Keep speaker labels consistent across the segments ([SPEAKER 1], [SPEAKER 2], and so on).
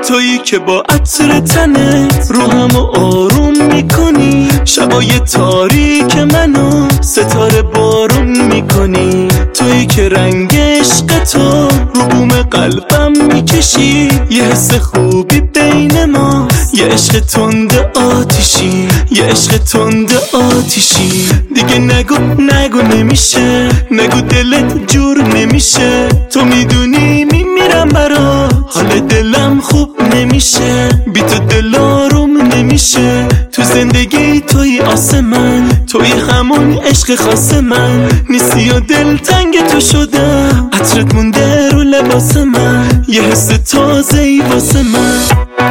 [SPEAKER 1] تویی که با عطر تنت روحمو آروم میکنی، شبای تاریک منو ستاره بارون میکنی. تویی که رنگ عشق تو رو بوم قلبم میکشی، یه حس خوبی بین ما، یه عشق تند آتیشی، یه عشق تند آتیشی. دیگه نگو نمیشه، نگو دلت جور نمیشه. تو میدونی میمیرم برات، حال دلم خوب نمیشه، بی تو دل آروم نمیشه. تو زندگی توی آسمان، توی همون عشق خاص من نیستی و دل تنگ تو شدم. عطرت مونده رو لباس من، یه حس تازه ای واسه من.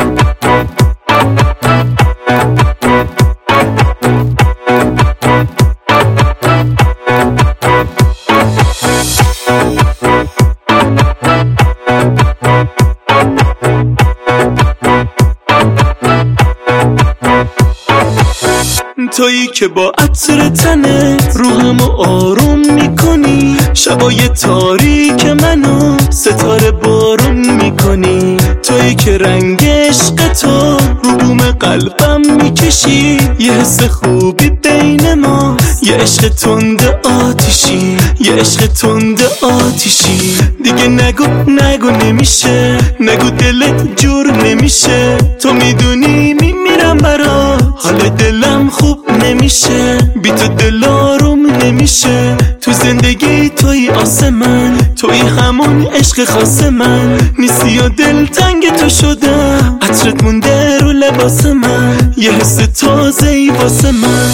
[SPEAKER 1] تویی که با عطر تنت روحمو آروم میکنی، شبای تاریک منو ستاره بارون میکنی. تویی که رنگ عشق تو رو بوم قلبم میکشی، یه حس خوبی بین ما، یه عشق تند آتیشی، یه عشق تند آتیشی. دیگه نگو نمیشه، نگو دلت جور نمیشه. تو میدونی میمیرم برات، حال دلم خوب نمیشه، بی تو دل آروم نمیشه. تو زندگی توی آسمان، توی همون عشق خاص من نیستی و دل تنگ تو شدم. عطرت مونده رو لباس من، یه حس تازه ای واسه من.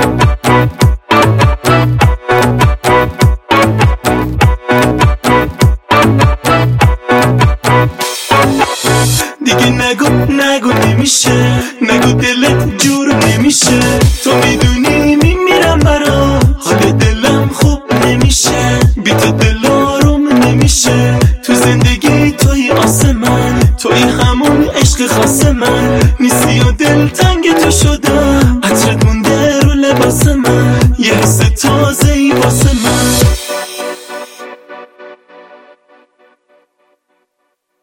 [SPEAKER 1] دیگه نگو نمیشه، نگو دلت جور نمیشه. تو میدونی میمیرم برات، حال دلم خوب نمیشه، بی تو دل آروم نمیشه. تو زندگی توی آسمان، توی همون عشق خاص من نیستی و دل تنگ تو شدم. عطرت مونده رو لباس من، یه حس تازه ای واسه من.